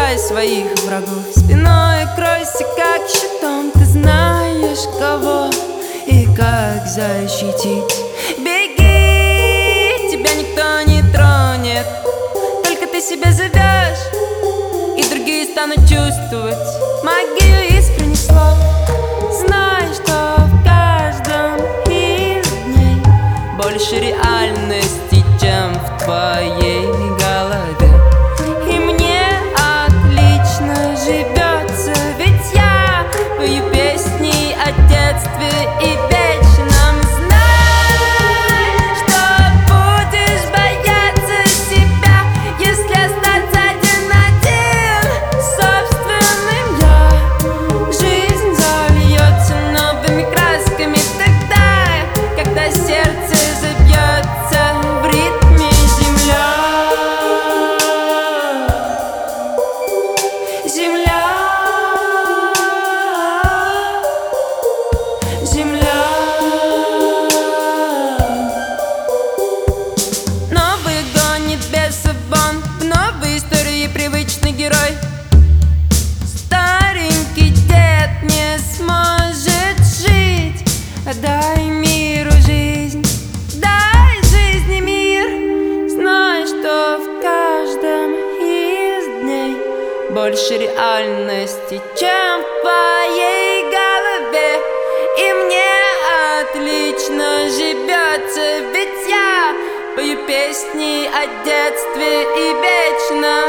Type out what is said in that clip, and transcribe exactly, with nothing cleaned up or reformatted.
презирай своих врагов. Спиной кройся, как щитом. Ты знаешь, кого и как защитить. Беги, тебя никто не тронет. Только ты себя зовешь, и другие станут чувствовать магию искренних слов. Знай, что в каждом из дней больше реальности, чем в твоей голове. И мне отлично живется, ведь я пою песни о детстве и вечном. Знай, что будешь бояться себя, если остаться один-один с собственным я. Жизнь зальется новыми красками тогда, когда сердце забьется в ритме. Земля, земля, земля. Новый гонит без обон, в новой истории привычный герой. Старенький дед не сможет жить. Дай миру жизнь, дай жизни мир. Знай, что в каждом из дней больше реальности, чем в твоей голове. И мне отлично живется, ведь я пою песни о детстве и вечном.